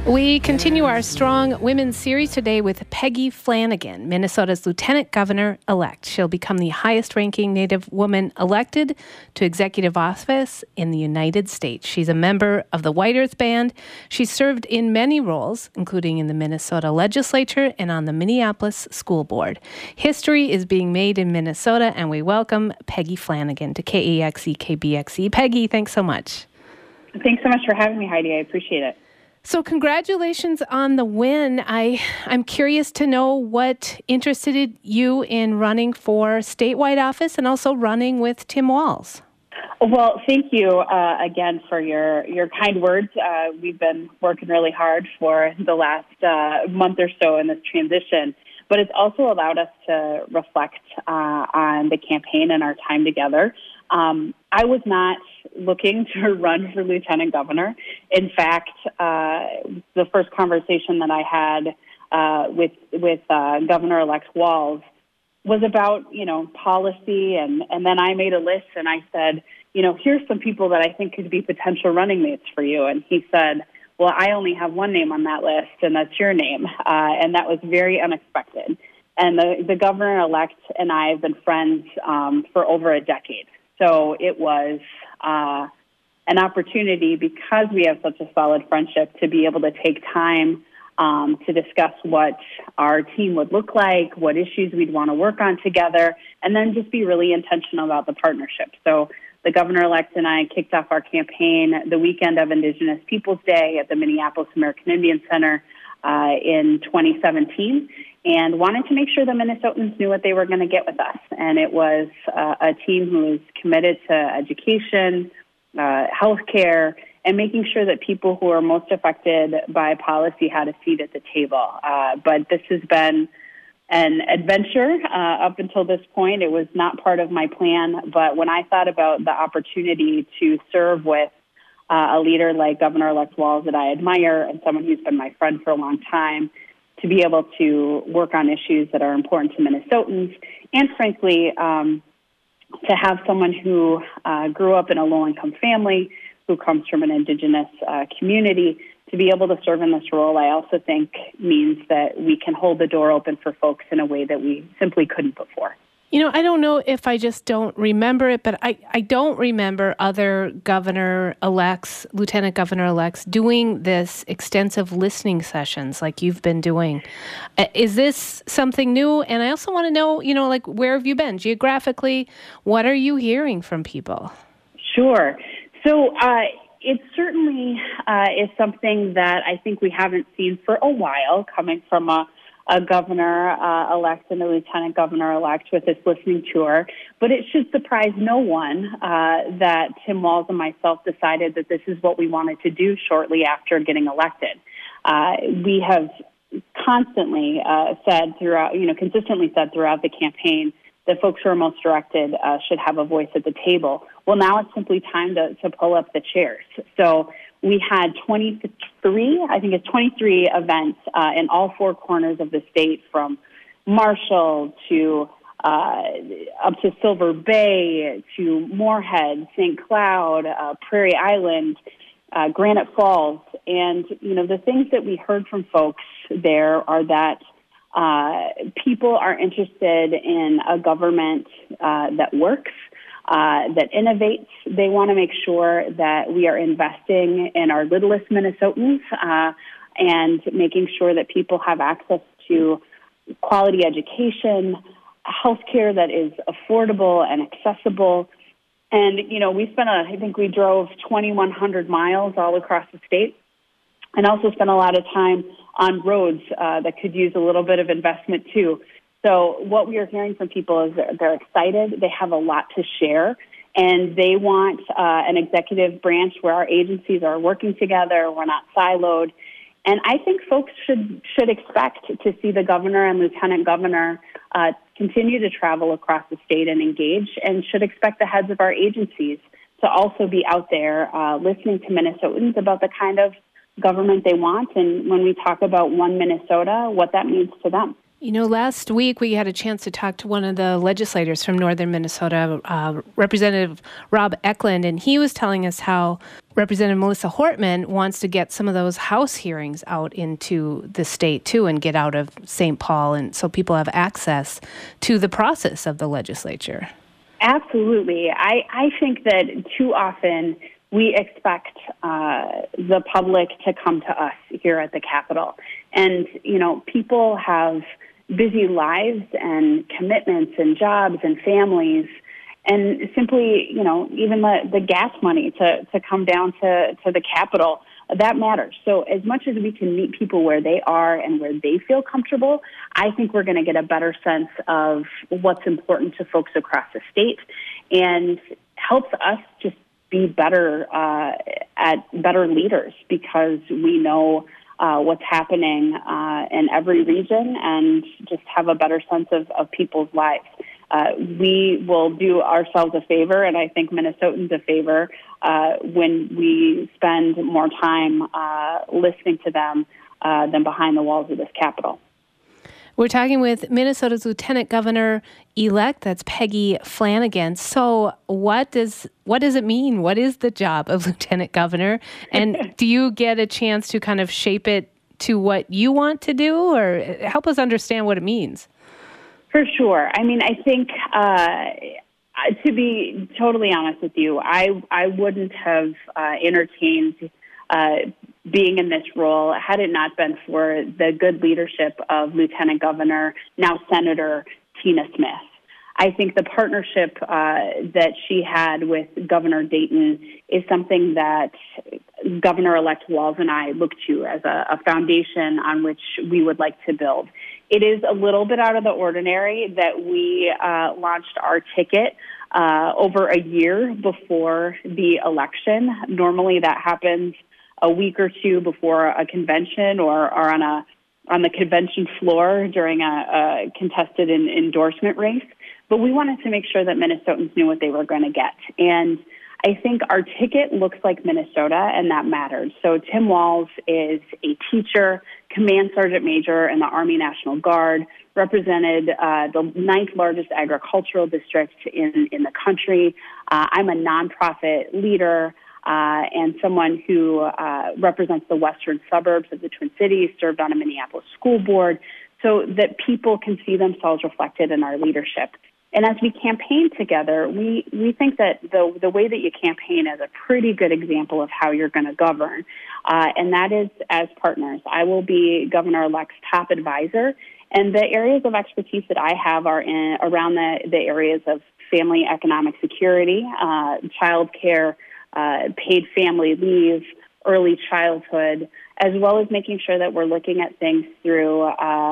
We continue our Strong Women's series today with Peggy Flanagan, Minnesota's Lieutenant Governor-elect. She'll become the highest-ranking Native woman elected to executive office in the United States. She's a member of the White Earth Band. She's served in many roles, including in the Minnesota legislature and on the Minneapolis School Board. History is being made in Minnesota, and we welcome Peggy Flanagan to KEXE, KBXE. Peggy, thanks so much. Thanks so much for having me, Heidi. I appreciate it. So congratulations on the win. I'm curious to know what interested you in running for statewide office and also running with Tim Walz. Well, thank you again for your kind words. We've been working really hard for the last month or so in this transition, but it's also allowed us to reflect on the campaign and our time together. I was not looking to run for lieutenant governor. In fact, the first conversation that I had with Governor-elect Walz was about, policy, and then I made a list and I said, here's some people that I think could be potential running mates for you. And he said, well, I only have one name on that list, and that's your name. And that was very unexpected. And the governor-elect and I have been friends for over a decade. So it was an opportunity, because we have such a solid friendship, to be able to take time to discuss what our team would look like, what issues we'd want to work on together, and then just be really intentional about the partnership. So the governor-elect and I kicked off our campaign the weekend of Indigenous Peoples Day at the Minneapolis American Indian Center in 2017, and wanted to make sure the Minnesotans knew what they were going to get with us. And it was a team who is committed to education, healthcare, and making sure that people who are most affected by policy had a seat at the table. But this has been an adventure up until this point. It was not part of my plan, but when I thought about the opportunity to serve with a leader like Governor-elect Walz that I admire and someone who's been my friend for a long time, to be able to work on issues that are important to Minnesotans, and frankly, to have someone who grew up in a low-income family, who comes from an Indigenous community, to be able to serve in this role, I also think means that we can hold the door open for folks in a way that we simply couldn't before. I don't know if I just don't remember it, but I don't remember other governor-elects, lieutenant governor-elects doing this extensive listening sessions like you've been doing. Is this something new? And I also want to know, where have you been geographically? What are you hearing from people? Sure. So it certainly is something that I think we haven't seen for a while, coming from a governor-elect and a lieutenant governor-elect with this listening tour. But it should surprise no one that Tim Walz and myself decided that this is what we wanted to do shortly after getting elected. We have constantly consistently said throughout the campaign that folks who are most directed should have a voice at the table. Well, now it's simply time to pull up the chairs. So we had 23 events in all four corners of the state, from Marshall to up to Silver Bay to Moorhead, St. Cloud, Prairie Island, Granite Falls. And, the things that we heard from folks there are that people are interested in a government that works, that innovates. They want to make sure that we are investing in our littlest Minnesotans and making sure that people have access to quality education, healthcare that is affordable and accessible. And, we drove 2,100 miles all across the state, and also spent a lot of time on roads that could use a little bit of investment too. So what we are hearing from people is they're excited, they have a lot to share, and they want an executive branch where our agencies are working together, we're not siloed. And I think folks should expect to see the governor and lieutenant governor continue to travel across the state and engage, and should expect the heads of our agencies to also be out there listening to Minnesotans about the kind of government they want, and when we talk about One Minnesota, what that means to them. Last week we had a chance to talk to one of the legislators from northern Minnesota, Representative Rob Eklund, and he was telling us how Representative Melissa Hortman wants to get some of those House hearings out into the state, too, and get out of St. Paul, and so people have access to the process of the legislature. Absolutely. I think that too often we expect the public to come to us here at the Capitol. And, people have busy lives and commitments and jobs and families. And simply, even the gas money to come down to the Capitol, that matters. So as much as we can meet people where they are and where they feel comfortable, I think we're going to get a better sense of what's important to folks across the state and helps us just be better better leaders because we know what's happening in every region and just have a better sense of people's lives. We will do ourselves a favor, and I think Minnesotans a favor, when we spend more time listening to them than behind the walls of this Capitol. We're talking with Minnesota's Lieutenant Governor-elect, that's Peggy Flanagan. So what does it mean? What is the job of Lieutenant Governor? And do you get a chance to kind of shape it to what you want to do, or help us understand what it means? For sure. I mean, I think, to be totally honest with you, I wouldn't have entertained being in this role had it not been for the good leadership of Lieutenant Governor, now Senator Tina Smith. I think the partnership that she had with Governor Dayton is something that Governor-elect Walz and I look to as a foundation on which we would like to build. It is a little bit out of the ordinary that we launched our ticket over a year before the election. Normally that happens a week or two before a convention or on the convention floor during a contested endorsement race. But we wanted to make sure that Minnesotans knew what they were going to get. And I think our ticket looks like Minnesota, and that mattered. So Tim Walz is a teacher, Command Sergeant Major in the Army National Guard, represented the 9th largest agricultural district in the country. I'm a nonprofit leader and someone who represents the western suburbs of the Twin Cities, served on a Minneapolis school board, so that people can see themselves reflected in our leadership. And as we campaign together, we think that the way that you campaign is a pretty good example of how you're going to govern, and that is as partners. I will be Governor-elect's top advisor, and the areas of expertise that I have are around the areas of family economic security, child care, paid family leave, early childhood, as well as making sure that we're looking at things through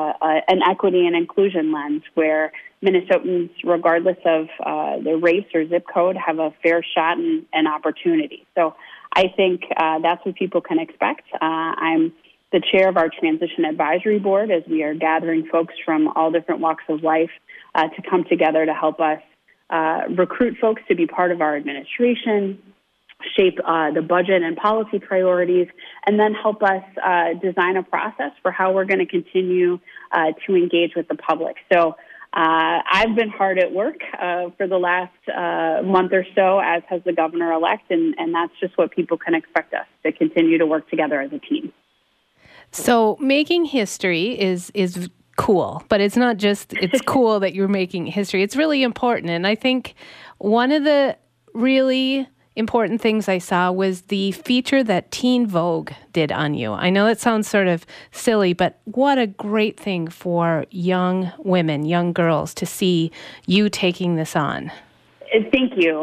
an equity and inclusion lens where Minnesotans, regardless of their race or zip code, have a fair shot and opportunity. So I think that's what people can expect. I'm the chair of our Transition Advisory Board as we are gathering folks from all different walks of life to come together to help us recruit folks to be part of our administration, shape the budget and policy priorities, and then help us design a process for how we're going to continue to engage with the public. So I've been hard at work for the last month or so, as has the governor-elect, and that's just what people can expect us to continue to work together as a team. So making history is cool, but it's not just, it's cool that you're making history. It's really important. And I think one of the really important things I saw was the feature that Teen Vogue did on you. I know it sounds sort of silly, but what a great thing for young women, young girls, to see you taking this on. Thank you.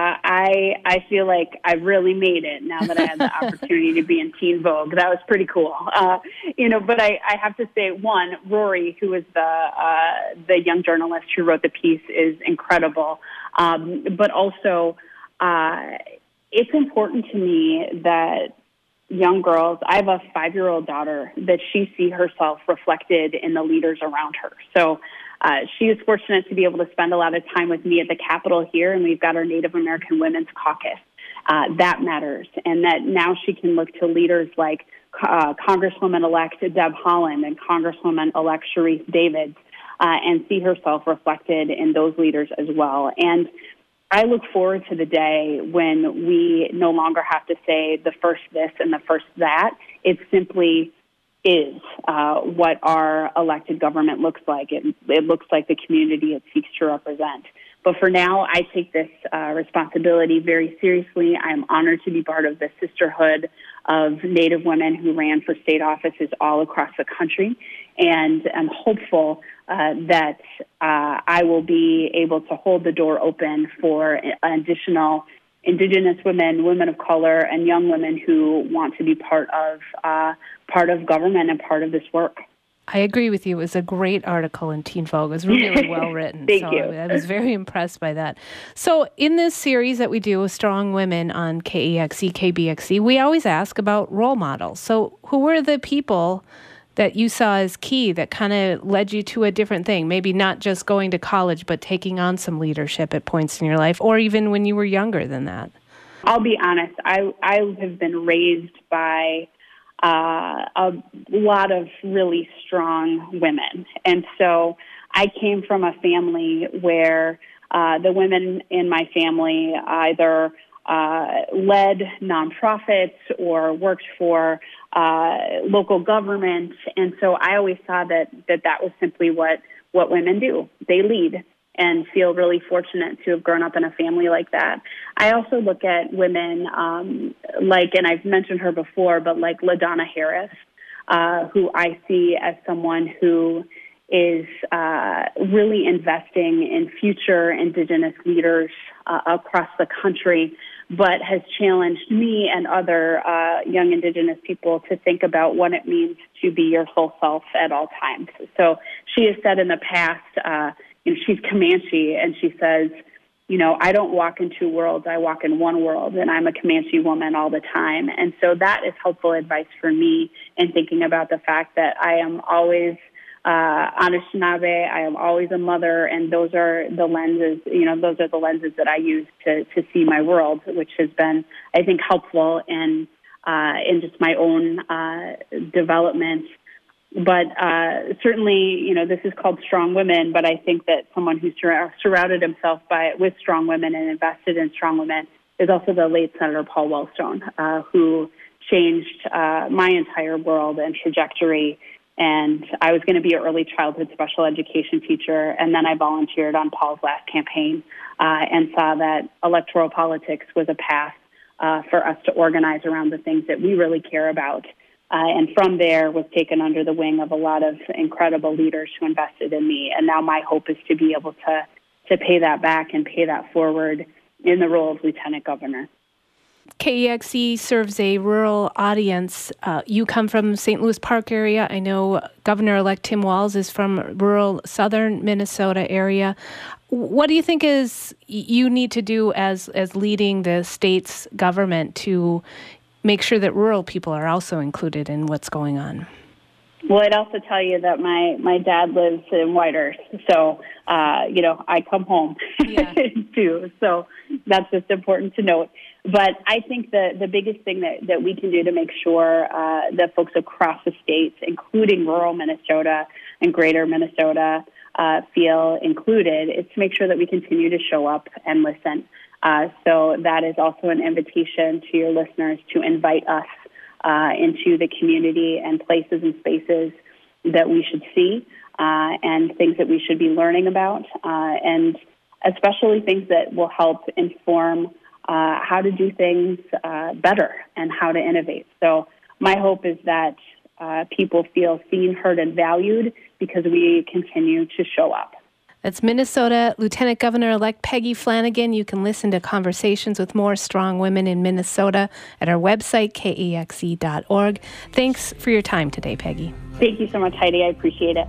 I feel like I've really made it now that I had the opportunity to be in Teen Vogue. That was pretty cool. But I have to say, one, Rory, who is the young journalist who wrote the piece, is incredible. But also, it's important to me that young girls, I have a 5-year-old daughter, that she see herself reflected in the leaders around her. So she is fortunate to be able to spend a lot of time with me at the Capitol here, and we've got our Native American Women's Caucus. That matters, and that now she can look to leaders like Congresswoman-elect Deb Haaland and Congresswoman-elect Sharice Davids and see herself reflected in those leaders as well. And I look forward to the day when we no longer have to say the first this and the first that. It simply is what our elected government looks like. It looks like the community it seeks to represent. But for now, I take this responsibility very seriously. I'm honored to be part of the sisterhood of Native women who ran for state offices all across the country. And I'm hopeful that I will be able to hold the door open for additional Indigenous women, women of color, and young women who want to be part of government and part of this work. I agree with you. It was a great article in Teen Vogue. It was really well written. Thank you. I was very impressed by that. So in this series that we do with Strong Women on KEXE, KBXE, we always ask about role models. So who were the people that you saw as key that kind of led you to a different thing? Maybe not just going to college, but taking on some leadership at points in your life, or even when you were younger than that. I'll be honest. I have been raised by a lot of really strong women. And so I came from a family where the women in my family either led nonprofits or worked for local government. And so I always saw that was simply what women do. They lead, and feel really fortunate to have grown up in a family like that. I also look at women and I've mentioned her before, but like LaDonna Harris, who I see as someone who is really investing in future Indigenous leaders across the country, but has challenged me and other young Indigenous people to think about what it means to be your full self at all times. So she has said in the past, she's Comanche, and she says, I don't walk in two worlds, I walk in one world, and I'm a Comanche woman all the time. And so that is helpful advice for me in thinking about the fact that I am always Anishinaabe, I am always a mother, and those are the lenses, that I use to see my world, which has been, I think, helpful in just my own development. But certainly, this is called Strong Women, but I think that someone who surrounded himself with strong women and invested in strong women is also the late Senator Paul Wellstone, who changed my entire world and trajectory. And I was going to be an early childhood special education teacher, and then I volunteered on Paul's last campaign and saw that electoral politics was a path for us to organize around the things that we really care about. And from there was taken under the wing of a lot of incredible leaders who invested in me. And now my hope is to be able to pay that back and pay that forward in the role of Lieutenant Governor. KEXE serves a rural audience. You come from St. Louis Park area. I know Governor-elect Tim Walz is from rural southern Minnesota area. What do you think is you need to do as leading the state's government to make sure that rural people are also included in what's going on? Well, I'd also tell you that my dad lives in Whitehurst, so I come home too. So that's just important to note. But I think the biggest thing that we can do to make sure that folks across the states, including rural Minnesota and greater Minnesota, feel included is to make sure that we continue to show up and listen. So that is also an invitation to your listeners to invite us into the community and places and spaces that we should see and things that we should be learning about, and especially things that will help inform how to do things better and how to innovate. So my hope is that people feel seen, heard, and valued because we continue to show up. That's Minnesota Lieutenant Governor-elect Peggy Flanagan. You can listen to conversations with more strong women in Minnesota at our website, kexe.org. Thanks for your time today, Peggy. Thank you so much, Heidi. I appreciate it.